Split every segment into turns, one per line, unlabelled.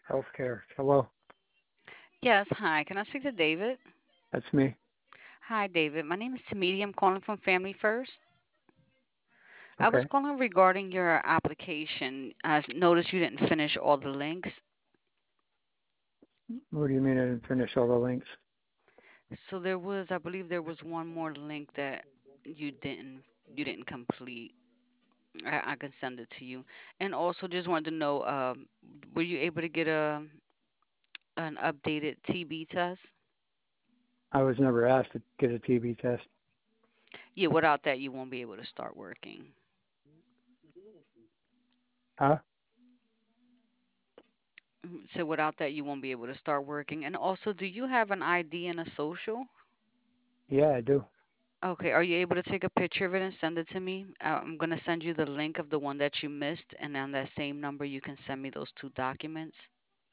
Healthcare. Hello,
Yes, hi. Can I speak to David?
that's me.
Hi, David. My name is Tamidi. I'm calling from Family First. I was
Okay.
calling regarding your application. I noticed you didn't finish all the links.
What do you mean I didn't finish all the links?
So I believe there was one more link that you didn't you didn't complete. I can send it to you. And also just wanted to know, were you able to get an updated TB test?
I was never asked to get a TB test.
Yeah, without that you won't be able to start working.
Huh?
So without that you won't be able to start working. And also, do you have an ID and a social?
Yeah, I do.
Okay, are you able to take a picture of it and send it to me? I'm going to send you the link of the one that you missed, and on that same number, you can send me those two documents.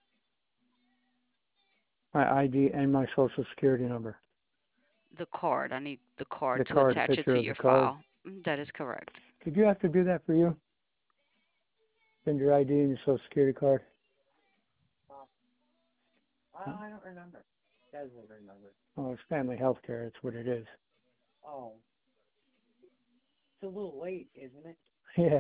My ID and my social security number.
The card, I need the card
The
to
card,
attach it
picture
to
of the
your
card.
file. That is correct.
Did you have to do that for you? Send your ID and your social security card? I don't remember. Doesn't remember. Oh, it's family health care. That's what it is. Oh, it's a little late, isn't it? Yeah,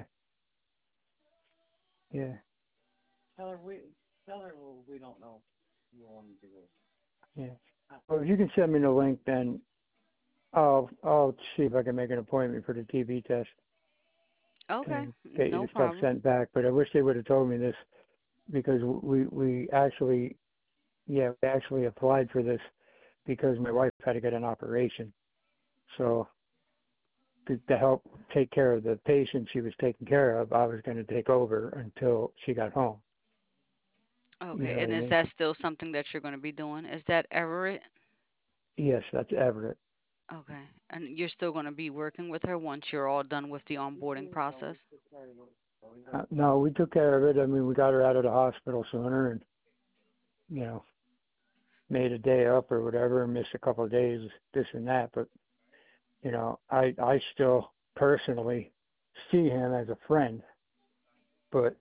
yeah. Tell her we don't know. You want to do it. Yeah. Well, if you can send me the link, then I'll see if I can make an appointment for the TB test
Okay,
and get you
no
the stuff
problem.
sent back. But I wish they would have told me this because we actually we actually applied for this because my wife had to get an operation. So to help take care of the patient she was taking care of, I was going to take over until she got home. You know
Okay,
what
and
I
is
mean?
that still something that you're going to be doing? Is that Everett?
Yes, that's Everett.
Okay, and you're still going to be working with her once you're all done with the onboarding process?
No, we took care of it. I mean, we got her out of the hospital sooner, and you know, made a day up or whatever, and missed a couple of days, this and that. But I still personally see him as a friend, but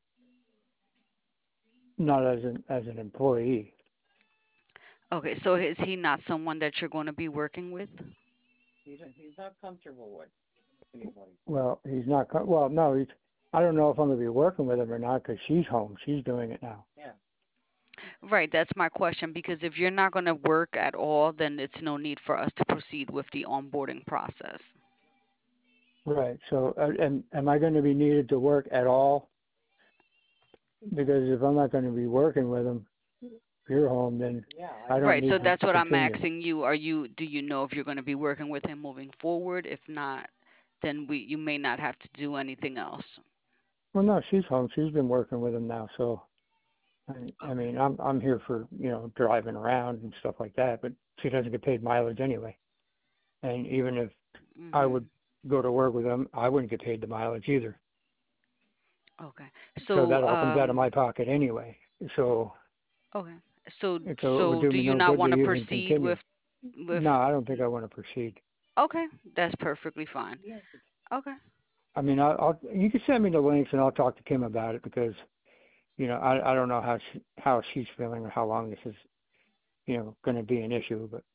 not as an employee.
Okay, so is he not someone that you're going to be working with?
He's not comfortable with anybody. Well, he's not. Well, no, he's. I don't know if I'm going to be working with him or not because she's home. She's doing it now. Yeah.
Right, that's my question because if you're not going to work at all, then it's no need for us to proceed with the onboarding process.
Right. So, am I going to be needed to work at all? Because if I'm not going to be working with him, if you're home, then I don't
Right, so
need to
that's what I'm
continue.
asking you. Do you know if you're going to be working with him moving forward? If not, then you may not have to do anything else.
Well, no, she's home. She's been working with him now, so I
Okay.
mean, I'm here for driving around and stuff like that, but she doesn't get paid mileage anyway. And even if I would
Mhm.
go to work with him, I wouldn't get paid the mileage either.
Okay.
So
So
that all comes out of my pocket anyway. So
okay. So
it would
so
do
do
me
you
no
not
good to
want to
even
proceed
continue. No,
with
I don't think I want to proceed.
Okay, that's perfectly fine. Okay.
I mean, I'll you can send me the links and I'll talk to Kim about it because I don't know how she's feeling or how long this is going to be an issue, but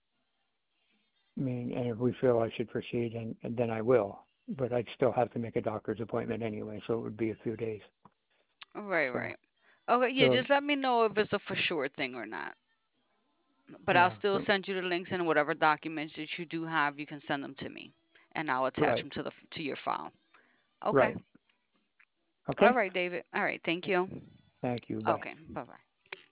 I mean, and if we feel I should proceed, and then I will. But I'd still have to make a doctor's appointment anyway, so it would be a few days.
Right,
So,
right. Okay, yeah,
so
just let me know if it's a for sure thing or not. But I'll
yeah,
still send you the links and whatever documents that you do have, you can send them to me, and I'll attach
right,
them to your file. Okay.
right.
All
Okay.
right, David. All right. Thank you.
Thank you. Bye.
Okay. Bye bye.